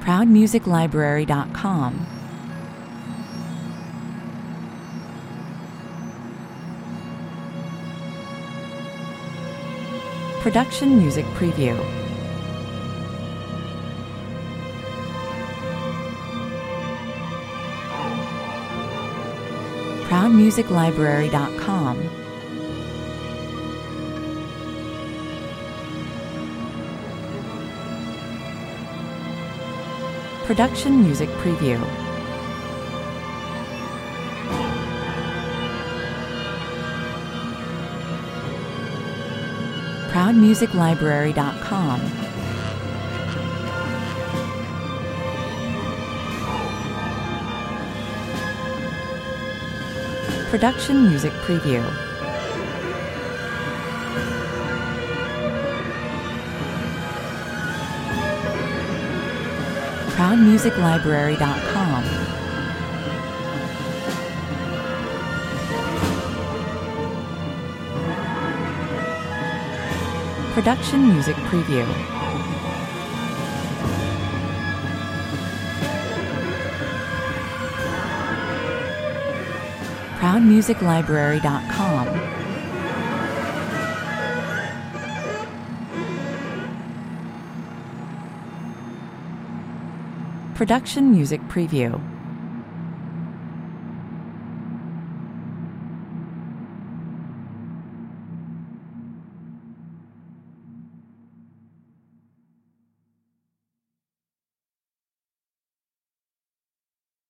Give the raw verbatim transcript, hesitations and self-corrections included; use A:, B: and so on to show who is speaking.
A: proud music library dot com, Production Music Preview, proud music library dot com, Production Music Preview, proud music library dot com, Production Music Preview, proud music library dot com, Production Music Preview, proud music library dot com, Production Music Preview.